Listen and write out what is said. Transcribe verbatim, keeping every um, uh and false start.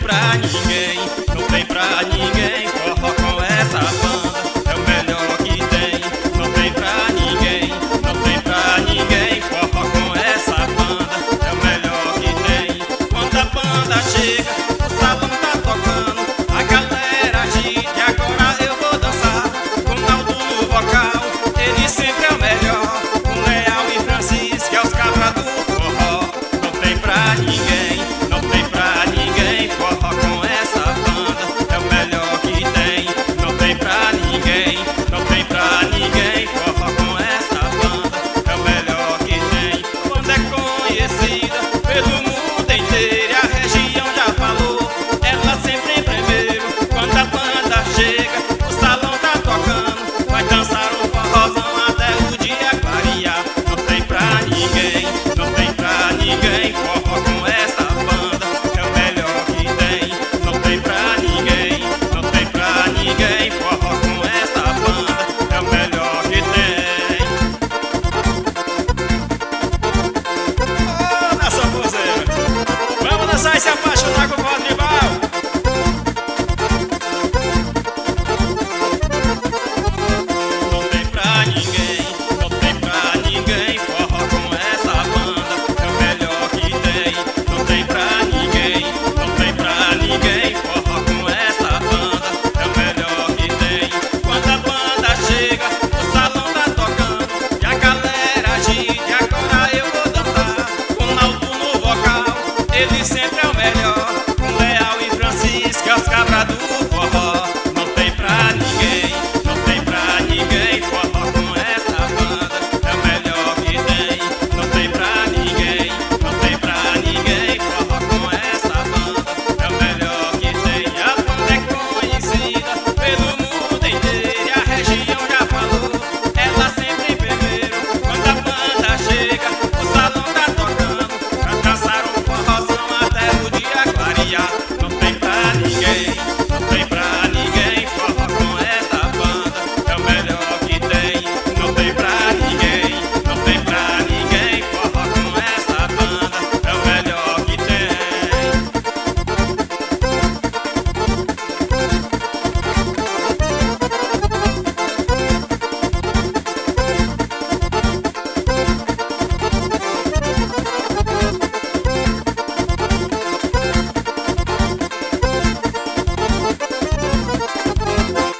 pra ninguém, não tem pra ninguém. Forró com essa banda é o melhor que tem. Não tem pra ninguém, não tem pra ninguém. Forró com essa banda é o melhor que tem. Quando a banda chega